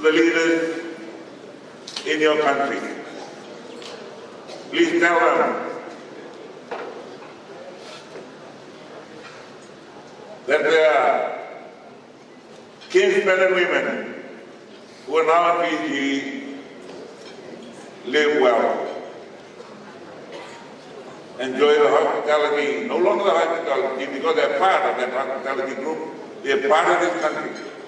the leaders in your country. Please tell them that there are King's men and women who are now in Fiji live well, enjoy the hospitality, no longer the hospitality because they're part of that hospitality group, they're part of this country.